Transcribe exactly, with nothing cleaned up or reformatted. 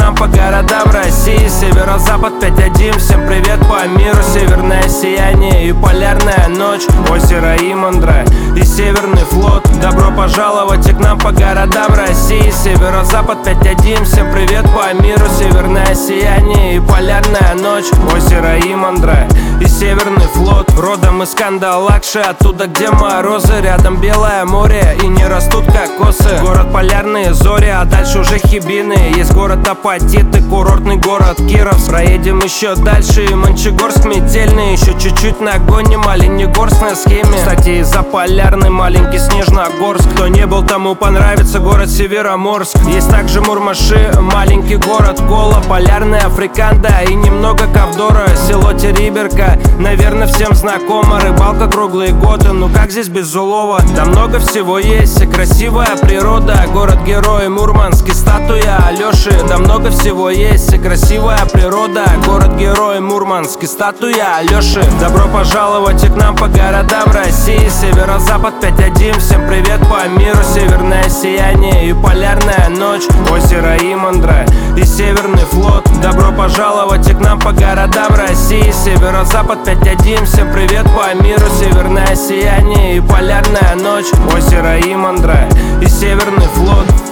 нам по городам России. Северо-запад пять один, всем привет по миру. Северное сияние и полярная ночь, озеро Имандра и Северный флот. Добро пожаловать к нам по городам России. Северо-запад пять один, всем привет по миру. Северное сияние и полярная ночь, озеро Имандра и Северный флот. Родом из Кандалакши, оттуда, где морозы. Рядом Белое море и не растут кокосы. Город полярные зори, а дальше уже Хибины. Есть город Апатит и курортный город Кировск. Проедем еще дальше и Мончегорск метельный. Еще чуть-чуть нагоним Оленегорск на схеме. Кстати, из-за полярный маленький Снежногорск. Кто не был, тому понравится город Североморск. Есть также Мурмаши, маленький город Кола, полярная Африканда и немного Ковдора. Село Териберка, наверное, всем знакомо. Рыбалка круглый год, ну как здесь без улова? Да много всего есть, красивая природа. Город-герой Мурманск и статуя Алёши. Да много всего есть, красивая природа. Город-герой Мурманск и статуя Алёши. Добро пожаловать к нам по городам России. Северо-запад пять один, всем привет по миру. Северное сияние и полярная ночь, озеро Имандра и Северный флот. Добро пожаловать к нам по городам России. Северо-запад пять один, всем привет по миру. Северное сияние и полярная ночь, озеро Имандра и Северный флот.